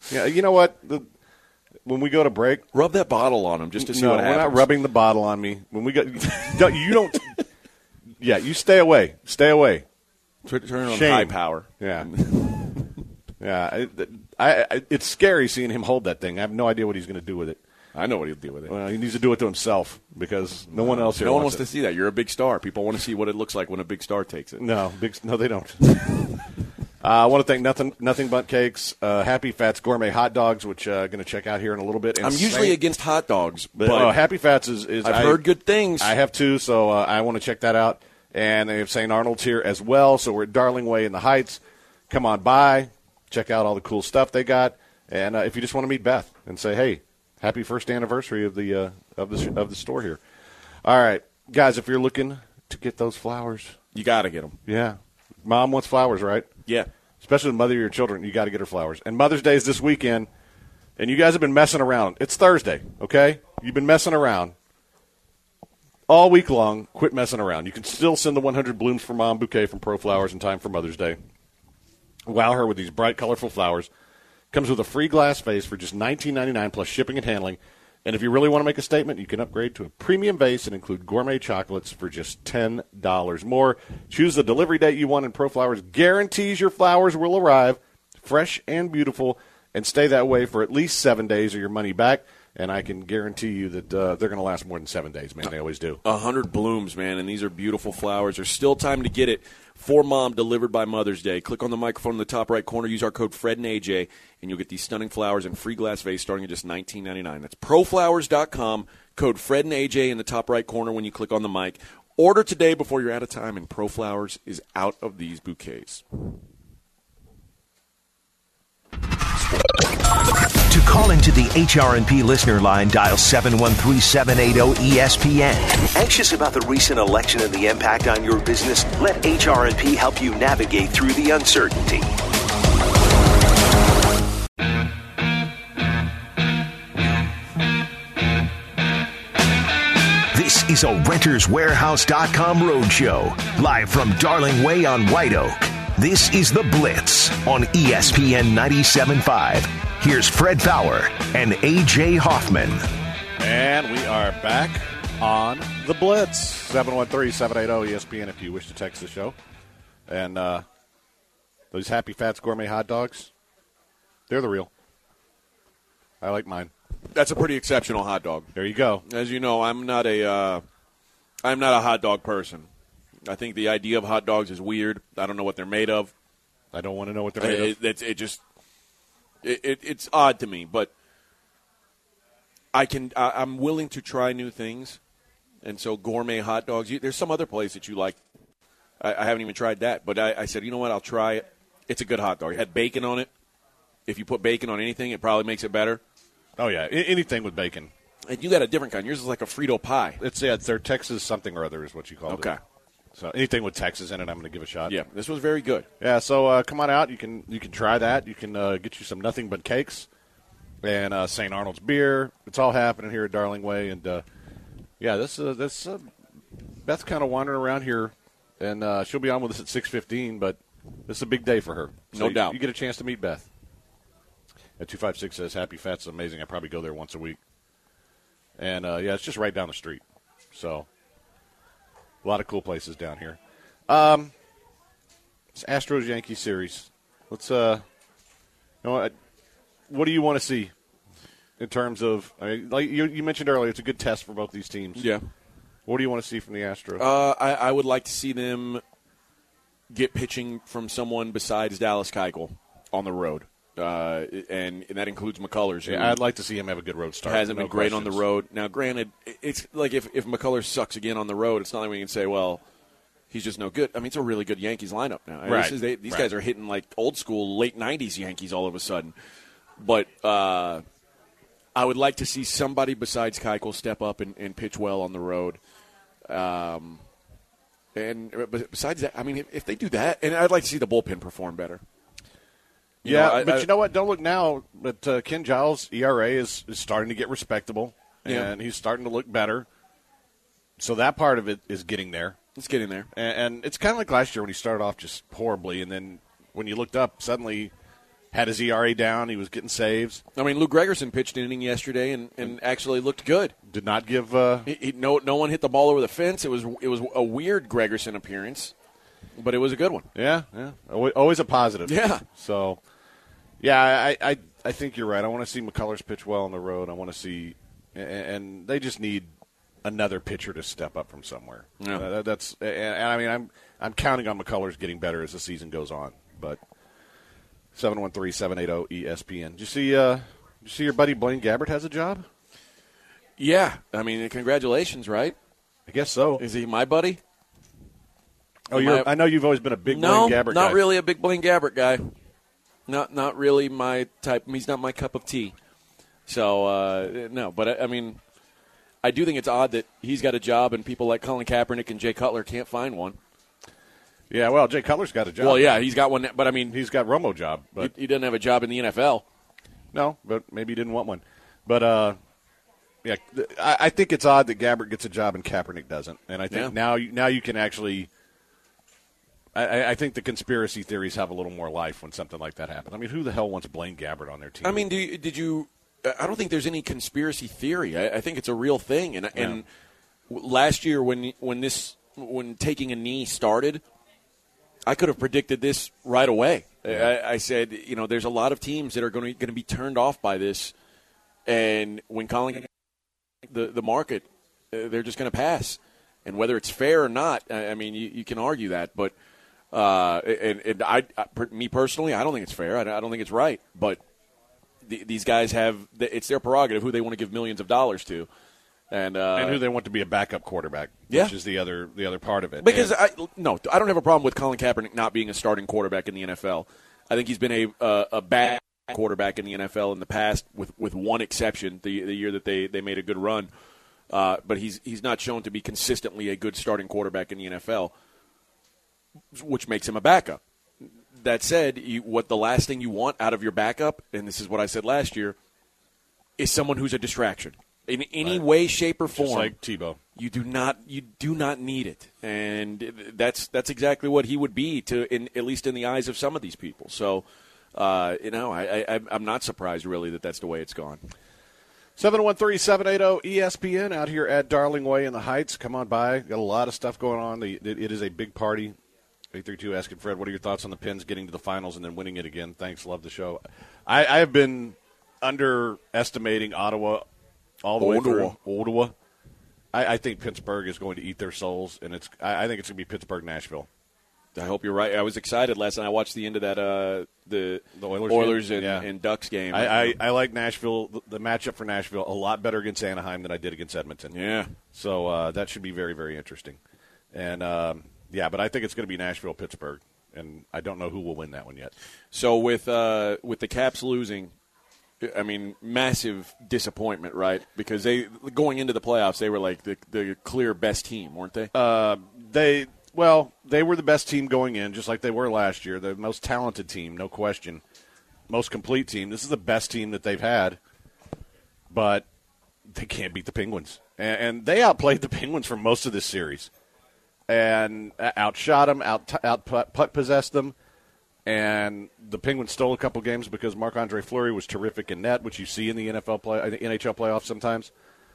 Yeah, you know what? The, when we go to break, Rub that bottle on him just to see no, what we're happens. not rubbing the bottle on me. When we go, don't, you don't. Yeah, you stay away. Stay away. Turn, turn on Shame. high power. Yeah. Yeah, I, I, it's scary seeing him hold that thing. I have no idea what he's going to do with it. I know what he'll do with it. Well, he needs to do it to himself because no one else here No one wants wants it. to see that. You're a big star. People want to see what it looks like when a big star takes it. No, big, no, they don't. uh, I want to thank Nothing Nothing But Cakes, uh, Happy Fats Gourmet Hot Dogs, which I'm uh, going to check out here in a little bit. And I'm usually Saint- against hot dogs, but, but oh, Happy Fats is. is I've I, heard good things. I have too, so uh, I want to check that out. And they have Saint Arnold's here as well. So we're at Darling Way in the Heights. Come on by, check out all the cool stuff they got. And uh, if you just want to meet Beth and say, hey, happy first anniversary of the uh, of the of the store here. All right, guys, if you're looking to get those flowers, You got to get them. yeah, Mom wants flowers, right? Yeah. Especially the mother of your children, you got to get her flowers. And Mother's Day is this weekend, and you guys have been messing around. It's Thursday, okay? You've been messing around all week long. Quit messing around. You can still send the one hundred Blooms for Mom bouquet from Pro Flowers in time for Mother's Day. Wow her with these bright, colorful flowers. Comes with a free glass vase for just nineteen ninety-nine plus shipping and handling. And if you really want to make a statement, you can upgrade to a premium vase and include gourmet chocolates for just ten dollars more. Choose the delivery date you want, and Pro Flowers guarantees your flowers will arrive fresh and beautiful and stay that way for at least seven days or your money back. And I can guarantee you that uh, they're going to last more than seven days, man. They always do. A hundred blooms, man, and these are beautiful flowers. There's still time to get it for Mom, delivered by Mother's Day. Click on the microphone in the top right corner. Use our code Fred and A J, and you'll get these stunning flowers and free glass vase starting at just nineteen ninety-nine. That's pro flowers dot com. Code Fred and A J in the top right corner when you click on the mic. Order today before you're out of time, and Pro Flowers is out of these bouquets. To call into the H R and P listener line, dial seven one three, seven eight zero, E S P N. Anxious about the recent election and the impact on your business? Let H R and P help you navigate through the uncertainty. This is a Renters Warehouse dot com roadshow, live from Darling Way on White Oak. This is The Blitz on E S P N ninety-seven point five. Here's Fred Fowler and A J Hoffman. And we are back on The Blitz. seven one three, seven eight zero, E S P N if you wish to text the show. And uh, those Happy Fats Gourmet hot dogs, they're the real. I like mine. That's a pretty exceptional hot dog. There you go. As you know, I'm not a uh, I'm not a hot dog person. I think the idea of hot dogs is weird. I don't know what they're made of. I don't want to know what they're made It, of. it, it just it, it, it's odd to me, but I can I, I'm willing to try new things, and so gourmet hot dogs. You, there's some other place that you like. I, I haven't even tried that, but I, I said, you know what? I'll try it. It's a good hot dog. It had bacon on it. If you put bacon on anything, it probably makes it better. Oh, yeah, I- anything with bacon. And you got a different kind. Yours is like a Frito pie. It's, yeah, it's their Texas something or other is what you call it. Okay. So anything with Texas in it, I'm going to give a shot. Yeah, this was very good. Yeah, so uh, come on out. You can you can try that. You can uh, get you some Nothing But Cakes and uh, Saint Arnold's beer. It's all happening here at Darling Way. And, uh, yeah, this, uh, this uh, Beth's kind of wandering around here, and uh, she'll be on with us at six fifteen, but this is a big day for her. So No you, doubt. You get a chance to meet Beth. At two five six says, Happy Fats is amazing. I probably go there once a week. And, uh, yeah, it's just right down the street. So, a lot of cool places down here. Um, it's Astros-Yankees series. Let's, uh, you know what, what do you want to see in terms of, I mean, like you, you mentioned earlier, it's a good test for both these teams. Yeah. What do you want to see from the Astros? Uh, I, I would like to see them get pitching from someone besides Dallas Keuchel on the road. Uh, and, and that includes McCullers. Yeah, I'd like to see him have a good road start. Hasn't no been great on questions. the road. Now, granted, it's like if, if McCullers sucks again on the road, it's not like we can say, well, he's just no good. I mean, it's a really good Yankees lineup now. Right. This is, they, these Right. guys are hitting like old school, late nineties Yankees all of a sudden. But uh, I would like to see somebody besides Keuchel step up and, and pitch well on the road. Um, and but besides that, I mean, if, if they do that, and I'd like to see the bullpen perform better. You yeah, know, I- but I- you know what? Don't look now. But uh, Ken Giles' E R A is, is starting to get respectable, Yeah. and he's starting to look better. So that part of it is getting there. Let's get in there. And, and it's kind of like last year when he started off just horribly, and then when you looked up, suddenly had his E R A down. He was getting saves. I mean, Lou Gregerson pitched an inning yesterday and, and actually looked good. Did not give uh, he, he, no no one hit the ball over the fence. It was it was a weird Gregerson appearance, but it was a good one. Yeah, yeah, always a positive. Yeah. So, yeah, I I, I think you're right. I want to see McCullers pitch well on the road. I want to see, and they just need another pitcher to step up from somewhere. Yeah. Uh, that's and, and I mean I'm I'm counting on McCullers getting better as the season goes on. But seven one three, seven eight zero, E S P N. Did you see uh, did you see your buddy Blaine Gabbert has a job? Yeah, I mean, congratulations, right? I guess so. Is he my buddy? Oh, Am you're, I, I know you've always been a big no, Blaine Gabbert not guy. really a big Blaine Gabbert guy. Not not really my type. He's not my cup of tea. So, uh, no, but, I, I mean, I do think it's odd that he's got a job and people like Colin Kaepernick and Jay Cutler can't find one. Yeah, well, Jay Cutler's got a job. Well, yeah, he's got one, but, I mean, He's got Romo job, but he, he doesn't have a job in the N F L. no, but maybe he didn't want one. But, uh, yeah, th- I, I think it's odd that Gabbert gets a job and Kaepernick doesn't. And I think Yeah. now, you- now you can actually I, I- I think the conspiracy theories have a little more life when something like that happens. I mean, who the hell wants Blaine Gabbert on their team? I mean, do you, did you – I don't think there's any conspiracy theory. I, I think it's a real thing. And, Yeah. and last year when when this – when taking a knee started, I could have predicted this right away. Yeah. I, I said, you know, there's a lot of teams that are going to going to be turned off by this, and when calling the the market, uh, they're just going to pass. And whether it's fair or not, I, I mean, you, you can argue that, but uh, and, and I, I, per, me personally, I don't think it's fair. I, I don't think it's right. But the, these guys have it's their prerogative who they want to give millions of dollars to. And, uh, and who they want to be a backup quarterback, yeah. which is the other the other part of it. Because and, I no, I don't have a problem with Colin Kaepernick not being a starting quarterback in the N F L. I think he's been a uh, a bad quarterback in the N F L in the past, with, with one exception, the the year that they, they made a good run. Uh, but he's he's not shown to be consistently a good starting quarterback in the N F L, which makes him a backup. That said, you, what the last thing you want out of your backup, and this is what I said last year, is someone who's a distraction. In any right. way, shape, or form, just like Tebow, you do not you do not need it, and that's that's exactly what he would be to, in, at least in the eyes of some of these people. So, uh, you know, I, I, I'm not surprised really that that's the way it's gone. seven one three, seven eight zero, E S P N out here at Darling Way in the Heights. Come on by. Got a lot of stuff going on. The, it, it is a big party. eight three two asking Fred, what are your thoughts on the Pens getting to the finals and then winning it again? Thanks. Love the show. I, I have been underestimating Ottawa all the way through. Ottawa. I, I think Pittsburgh is going to eat their souls, and it's. I, I think it's going to be Pittsburgh-Nashville. I hope you're right. I was excited last night. I watched the end of that uh, the, The Oilers, Oilers game? and, Yeah. and Ducks game. I, I, I like Nashville, the, the matchup for Nashville, a lot better against Anaheim than I did against Edmonton. yeah. So uh, that should be very, very interesting. And, um, yeah, but I think it's going to be Nashville-Pittsburgh, and I don't know who will win that one yet. So with uh, with the Caps losing, I mean, massive disappointment, right? Because they going into the playoffs, they were like the, the clear best team, weren't they? Uh, they well, they were the best team going in, just like they were last year. The most talented team, no question. Most complete team. This is the best team that they've had, but they can't beat the Penguins. And, and they outplayed the Penguins for most of this series, and outshot them, out out putt possessed them. And the Penguins stole a couple games because Marc-Andre Fleury was terrific in net, which you see in the N F L play, N H L playoffs sometimes.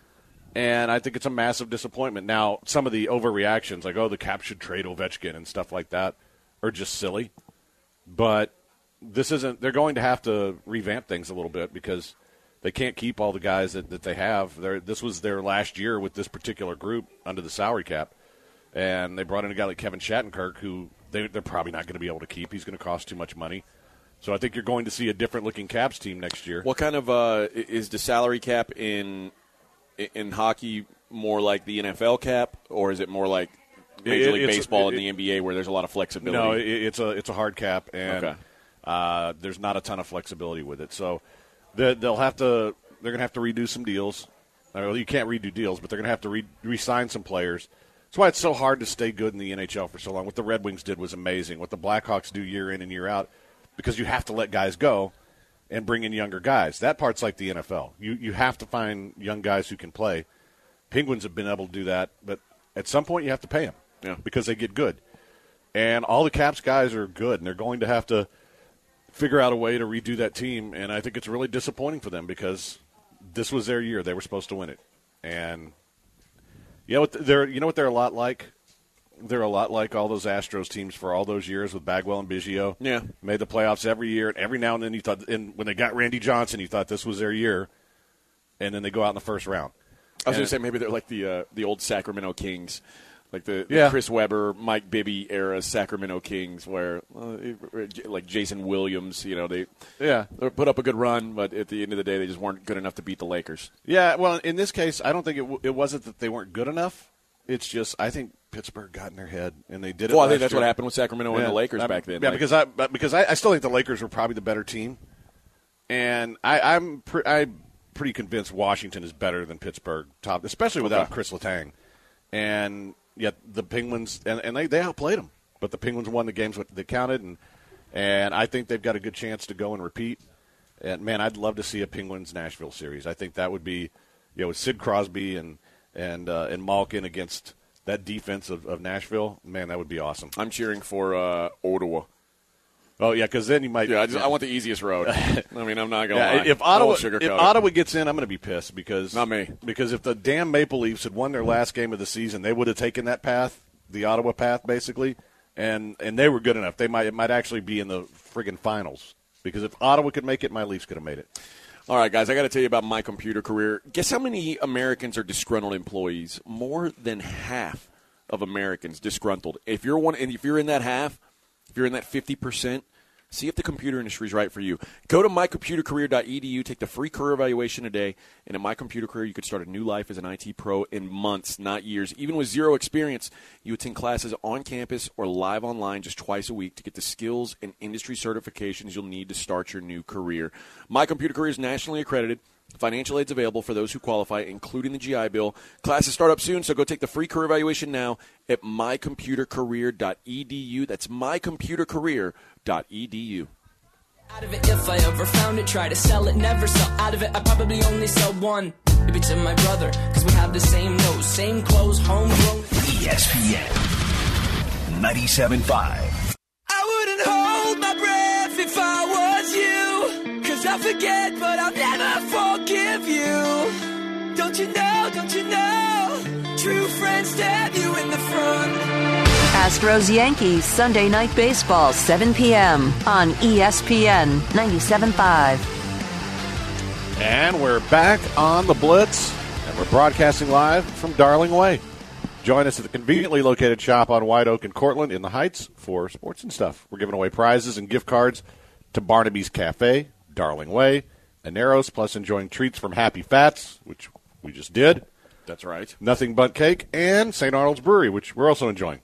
And I think it's a massive disappointment. Now, some of the overreactions, like, oh, the Caps should trade Ovechkin and stuff like that, are just silly. But this isn't – they're going to have to revamp things a little bit because they can't keep all the guys that, that they have. They're, this was their last year with this particular group under the salary cap. And they brought in a guy like Kevin Shattenkirk, who they, they're probably not going to be able to keep. He's going to cost too much money. So I think you're going to see a different-looking Caps team next year. What kind of uh, – is the salary cap in – in hockey more like the N F L cap, or is it more like Major It- League it's- Baseball it- and the N B A where there's a lot of flexibility? No, it, it's a it's a hard cap, and Okay. uh, there's not a ton of flexibility with it. So the, they'll have to they're going to have to redo some deals. Well, you can't redo deals, but they're going to have to re- re-sign some players. That's why it's so hard to stay good in the N H L for so long. What the Red Wings did was amazing. What the Blackhawks do year in and year out, because you have to let guys go and bring in younger guys. That part's like the N F L. You you have to find young guys who can play. Penguins have been able to do that, but at some point you have to pay them Yeah. because they get good. And all the Caps guys are good, and they're going to have to figure out a way to redo that team, and I think it's really disappointing for them because this was their year. They were supposed to win it. And you know what they're you know what they're a lot like? They're a lot like all those Astros teams for all those years with Bagwell and Biggio. Yeah. Made the playoffs every year, and every now and then you thought and when they got Randy Johnson, you thought this was their year, and then they go out in the first round. I was going And- to say maybe they're like the uh, the old Sacramento Kings, like the, the Yeah. Chris Webber, Mike Bibby era Sacramento Kings, where uh, like Jason Williams, you know, they Yeah. they put up a good run, but at the end of the day, they just weren't good enough to beat the Lakers. Yeah, well, in this case, I don't think it, w- it wasn't that they weren't good enough. It's just I think Pittsburgh got in their head, and they did it Well, I last think that's year. what happened with Sacramento and Yeah. the Lakers I- back then. Yeah, Like, because I but because I, I still think the Lakers were probably the better team, and I, I'm pre- I'm pretty convinced Washington is better than Pittsburgh, top especially without Okay. Chris Letang, and yet the Penguins and, and they, they outplayed them, but the Penguins won the games that counted, and and I think they've got a good chance to go and repeat. And man, I'd love to see a Penguins Nashville series. I think that would be, you know, with Sid Crosby and and uh, and Malkin against that defense of, of Nashville. Man, that would be awesome. I'm cheering for uh, Ottawa. Oh yeah, because then you might. Yeah, I, just, I want the easiest road. I mean, I'm not going to Yeah, lie. if I Ottawa won't if sugarcoat it. Ottawa gets in, I'm going to be pissed because Not me. Because if the damn Maple Leafs had won their last game of the season, they would have taken that path, the Ottawa path, basically, and and they were good enough. They might it might actually be in the friggin' finals because if Ottawa could make it, my Leafs could have made it. All right, guys, I got to tell you about my computer career. Guess how many Americans are disgruntled employees? More than half of Americans disgruntled. If you're one, and if you're in that half, if you're in that fifty percent, see if the computer industry is right for you. Go to my computer career dot e d u, take the free career evaluation today, and in My Computer Career, you could start a new life as an I T pro in months, not years. Even with zero experience, you attend classes on campus or live online just twice a week to get the skills and industry certifications you'll need to start your new career. My Computer Career is nationally accredited. Financial aid's available for those who qualify, including the G I Bill. Classes start up soon, so go take the free career evaluation now at my computer career dot e d u. That's my computer career dot e d u. Out of it, if I ever found it, try to sell it, never sell out of it. I probably only sell one, maybe to my brother, because we have the same nose, same clothes, homegrown. E S P N ninety-seven point five. I wouldn't hold my breath if I was you, because I forget, but I'll never forgive you. Don't you know, don't you know, true friends stab you in the front. Astros Yankees Sunday Night Baseball, seven p.m. on E S P N ninety-seven point five. And we're back on the Blitz, and we're broadcasting live from Darling Way. Join us at the conveniently located shop on White Oak and Cortland in the Heights for sports and stuff. We're giving away prizes and gift cards to Barnaby's Cafe, Darling Way, Aneros, plus enjoying treats from Happy Fats, which we just did. That's right. Nothing But Cake, and Saint Arnold's Brewery, which we're also enjoying.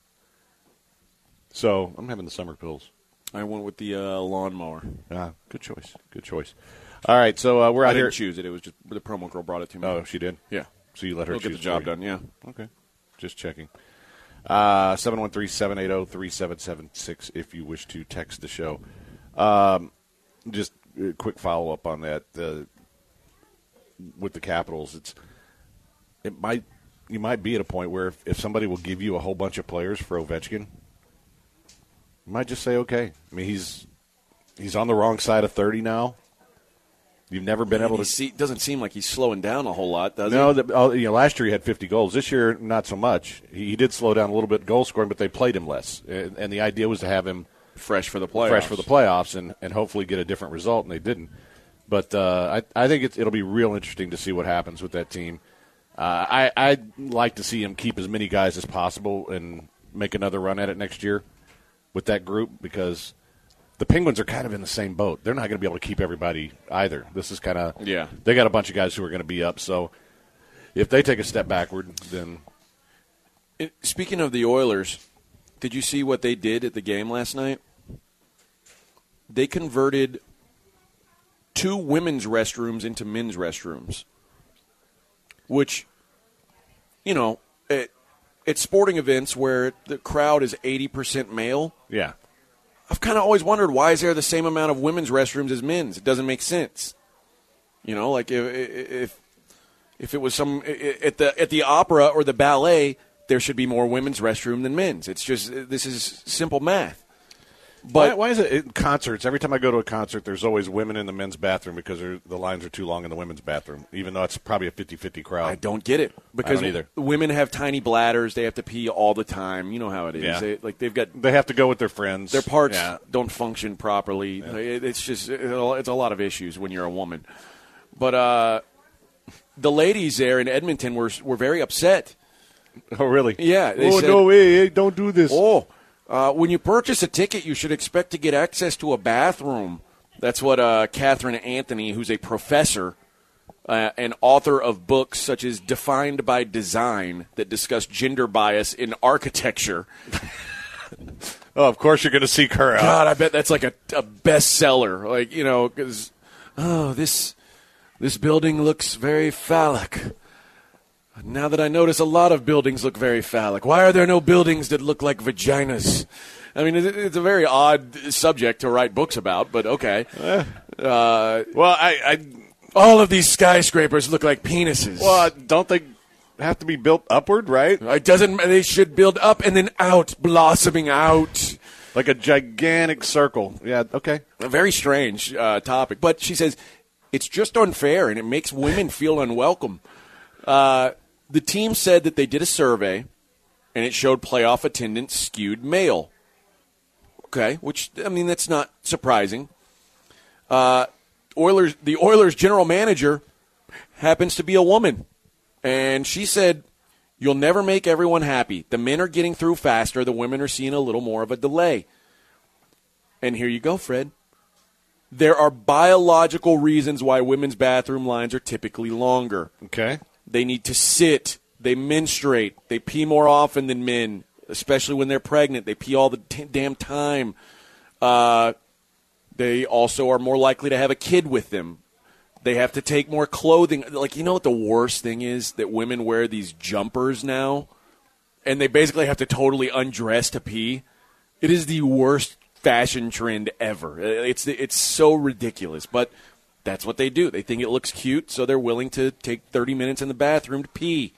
So I'm having the summer pills. I went with the uh, lawnmower. Ah, good choice. Good choice. All right, so uh, we're I out didn't here. choose it. It was just the promo girl brought it to me. Oh, she did? Yeah. So you let her We'll choose get the job for you. done, yeah. Okay. Just checking. Uh, seven one three, seven eight zero, three seven seven six if you wish to text the show. Um, just a quick follow-up on that. Uh, with the Capitals, it's it might you might be at a point where if, if somebody will give you a whole bunch of players for Ovechkin, you might just say, okay. I mean, he's he's on the wrong side of thirty now. You've never been able to see. Doesn't seem like he's slowing down a whole lot, does no, he? the, oh, you know, last year he had fifty goals. This year, not so much. He, he did slow down a little bit goal scoring, but they played him less. And, and the idea was to have him fresh for the playoffs, fresh for the playoffs, and, and hopefully get a different result. And they didn't. But uh, I, I think it's, it'll be real interesting to see what happens with that team. Uh, I, I'd like to see him keep as many guys as possible and make another run at it next year with that group because the Penguins are kind of in the same boat. They're not going to be able to keep everybody either. This is kind of yeah. They got a bunch of guys who are going to be up. So if they take a step backward, then it, speaking of the Oilers, did you see what they did at the game last night? They converted two women's restrooms into men's restrooms, which, you know, at, at sporting events where the crowd is eighty percent male. Yeah. I've kind of always wondered, why is there the same amount of women's restrooms as men's? It doesn't make sense. You know, like if if if it was some at the at the opera or the ballet, there should be more women's restroom than men's. It's just this is simple math. But why, why is it in concerts? Every time I go to a concert, there's always women in the men's bathroom because the lines are too long in the women's bathroom, even though it's probably a fifty-fifty crowd. I don't get it because I don't either. Women have tiny bladders; they have to pee all the time. You know how it is. Yeah. They, like they've got They have to go with their friends. their parts Yeah. don't function properly. It, it's just it's a lot of issues when you're a woman. But uh, the ladies there in Edmonton were were very upset. Oh, really? Yeah. They Oh, said, no way. Hey, don't do this. Oh, uh, when you purchase a ticket, you should expect to get access to a bathroom. That's what uh, Catherine Anthony, who's a professor uh, and author of books such as Defined by Design that discuss gender bias in architecture. Oh, of course you're going to seek her out. God, I bet that's like a, a bestseller. Like, you know, because, oh, this, this building looks very phallic. Now that I notice a lot of buildings look very phallic, why are there no buildings that look like vaginas? I mean, it's a very odd subject to write books about, but okay. Uh, well, I, I all of these skyscrapers look like penises. Well, don't they have to be built upward, right? It doesn't. They should build up and then out, blossoming out. Like a gigantic circle. Yeah, okay. A very strange uh, topic. But she says, it's just unfair, and it makes women feel unwelcome. Uh, the team said that they did a survey, and it showed playoff attendance skewed male. Okay, which, I mean, that's not surprising. Uh, Oilers, the Oilers general manager happens to be a woman, and she said, you'll never make everyone happy. The men are getting through faster. The women are seeing a little more of a delay. And here you go, Fred. There are biological reasons why women's bathroom lines are typically longer. Okay. They need to sit. They menstruate. They pee more often than men, especially when they're pregnant. They pee all the t- damn time. Uh, they also are more likely to have a kid with them. They have to take more clothing. Like, you know what the worst thing is? That women wear these jumpers now, and they basically have to totally undress to pee. It is the worst fashion trend ever. It's it's so ridiculous, but that's what they do. They think it looks cute, so they're willing to take thirty minutes in the bathroom to pee.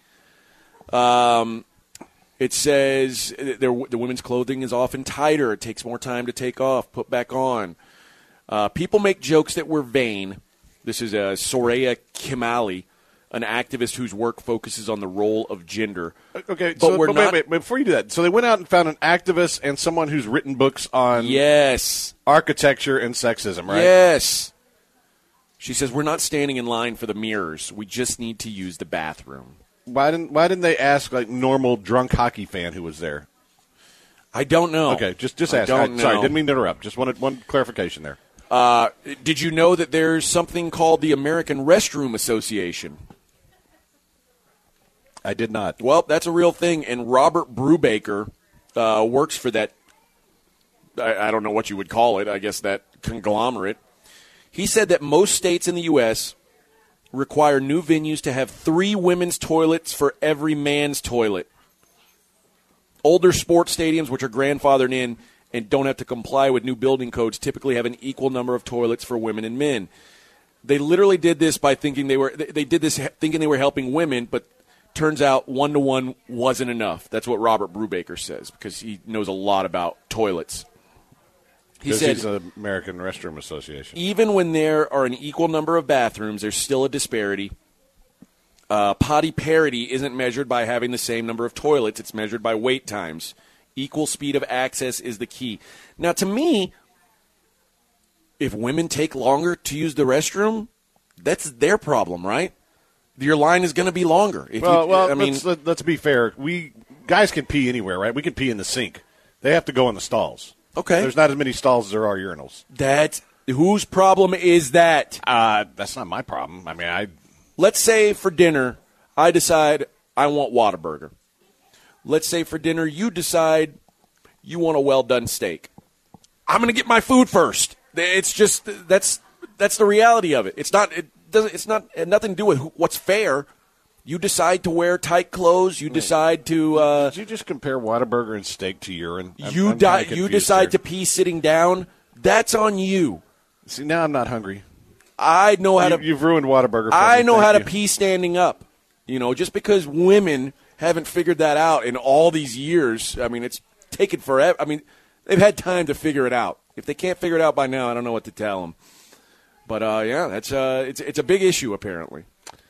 Um, it says the women's clothing is often tighter. It takes more time to take off, put back on. Uh, people make jokes that we're vain. This is uh, Soraya Kimali, an activist whose work focuses on the role of gender. Okay, but so we're but not. wait, wait, before you do that, so they went out and found an activist and someone who's written books on yes architecture and sexism, right? Yes. She says we're not standing in line for the mirrors. We just need to use the bathroom. Why didn't Why didn't they ask like normal drunk hockey fan who was there? I don't know. Okay, just just I ask. don't I, sorry, know. didn't mean to interrupt. Just wanted one clarification there. Uh, did you know that there's something called the American Restroom Association? I did not. Well, that's a real thing, and Robert Brubaker uh, works for that. I, I don't know what you would call it. I guess that conglomerate. He said that most states in the U S require new venues to have three women's toilets for every man's toilet. Older sports stadiums, which are grandfathered in and don't have to comply with new building codes, typically have an equal number of toilets for women and men. They literally did this by thinking they were. They did this thinking they were helping women, but turns out one to one wasn't enough. That's what Robert Brubaker says because he knows a lot about toilets. He said, he's the American Restroom Association. Even when there are an equal number of bathrooms, there's still a disparity. Uh, potty parity isn't measured by having the same number of toilets. It's measured by wait times. Equal speed of access is the key. Now, to me, if women take longer to use the restroom, that's their problem, right? Your line is going to be longer. If well, you, well I mean, let's, let, let's be fair. We guys can pee anywhere, right? We can pee in the sink. They have to go in the stalls. Okay. There's not as many stalls as there are urinals. That's whose problem is that? Uh, that's not my problem. I mean, I. Let's say for dinner, I decide I want Whataburger. Let's say for dinner you decide you want a well-done steak. I'm going to get my food first. It's just that's that's the reality of it. It's not it doesn't it's not it had nothing to do with what's fair. You decide to wear tight clothes. You decide to. Uh, Did you just compare Whataburger and steak to urine? I'm, you I'm di- kinda You confused decide here. to pee sitting down. That's on you. See, now I'm not hungry. I know how you, to. You've ruined Whataburger. For I me. know Thank how you. to pee standing up. You know, just because women haven't figured that out in all these years. I mean, it's taken forever. I mean, they've had time to figure it out. If they can't figure it out by now, I don't know what to tell them. But uh, yeah, that's uh, it's it's a big issue apparently.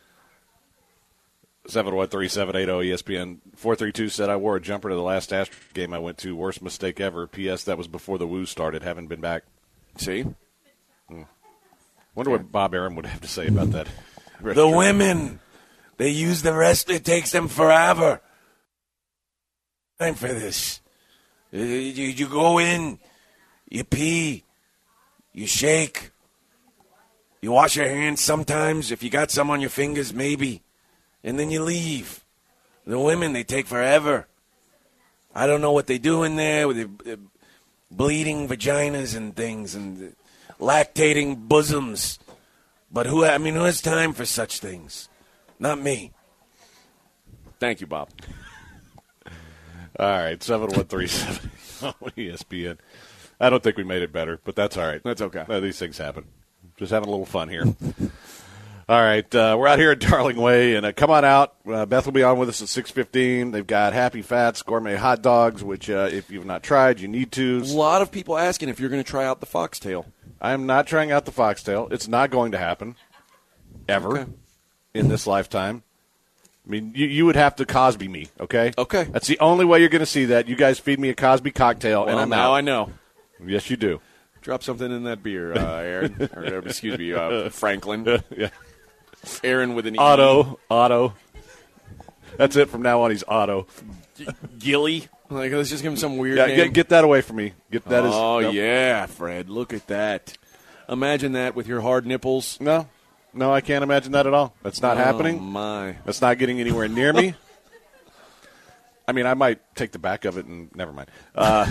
seven one three seven eight zero E S P N four three two said I wore a jumper to the last Astros game I went to. Worst mistake ever. P S. That was before the Woo started. Haven't been back. See? Hmm. Wonder what Bob Aaron would have to say about that. The women, they use the rest. It takes them forever. Time for this. You, you go in, you pee, you shake, you wash your hands sometimes. If you got some on your fingers, maybe. And then you leave. The women, they take forever. I don't know what they do in there with the, the bleeding vaginas and things and lactating bosoms. But who, I mean, who has time for such things? Not me. Thank you, Bob. All right, seven one three seven E S P N. I don't think we made it better, but that's all right. That's okay. Uh, these things happen. Just having a little fun here. All right, uh, we're out here at Darling Way, and uh, come on out. Uh, Beth will be on with us at six fifteen. They've got Happy Fats gourmet hot dogs, which uh, if you've not tried, you need to. A lot of people asking if you're going to try out the foxtail. I am not trying out the foxtail. It's not going to happen ever Okay. in this lifetime. I mean, you, you would have to Cosby me, okay? Okay. That's the only way you're going to see that. You guys feed me a Cosby cocktail, Well, and I'm now out. I know. Yes, you do. Drop something in that beer, uh, Aaron. or, excuse me, uh, Franklin. Yeah. Aaron with an Otto. Otto. That's it from now on. He's Otto. E. Gilly. Like, let's just give him some weird Yeah, name. get, get that away from me. Get that as. Oh, nope. yeah, Fred. Look at that. Imagine that with your hard nipples. No. No, I can't imagine that at all. That's not Oh, happening. my. That's not getting anywhere near me. I mean, I might take the back of it and never mind. Uh,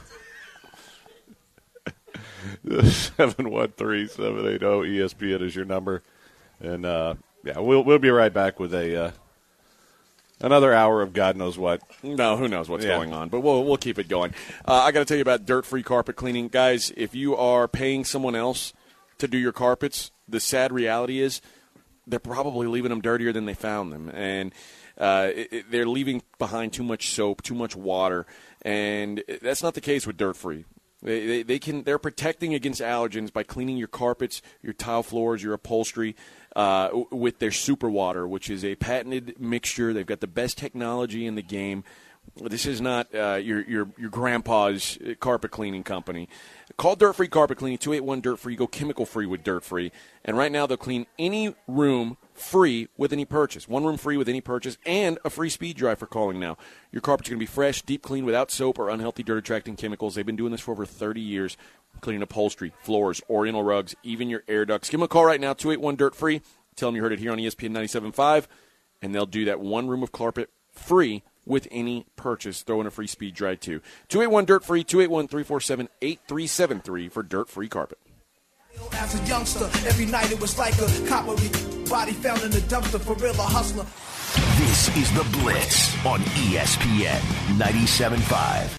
seven one three seven eight zero E S P N is your number. And, uh, yeah, we'll we'll be right back with a uh, another hour of God knows what. No, who knows what's Yeah. going on, but we'll we'll keep it going. Uh, I got to tell you about dirt-free carpet cleaning, guys. If you are paying someone else to do your carpets, the sad reality is they're probably leaving them dirtier than they found them, and uh, it, it, they're leaving behind too much soap, too much water, and that's not the case with dirt-free. They, they, they can they're protecting against allergens by cleaning your carpets, your tile floors, your upholstery uh, with their super water, which is a patented mixture. They've got the best technology in the game. This is not uh, your, your your grandpa's carpet cleaning company. Call Dirt Free Carpet Cleaning, two eight one Dirt Free. Go chemical free with Dirt Free. And right now they'll clean any room free with any purchase. One room free with any purchase and a free speed dry for calling now. Your carpet's going to be fresh, deep clean, without soap or unhealthy dirt-attracting chemicals. They've been doing this for over thirty years, cleaning upholstery, floors, oriental rugs, even your air ducts. Give them a call right now, two eight one Dirt Free. Tell them you heard it here on E S P N ninety-seven point five, and they'll do that one room of carpet free with any purchase. Throw in a free speed dry, too. two eight one Dirt Free, two eight one, three four seven, eight three seven three for Dirt Free Carpet. As a youngster, every night it was like a coppery body found in the dumpster, for real, a hustler. This is The Blitz on E S P N ninety-seven point five.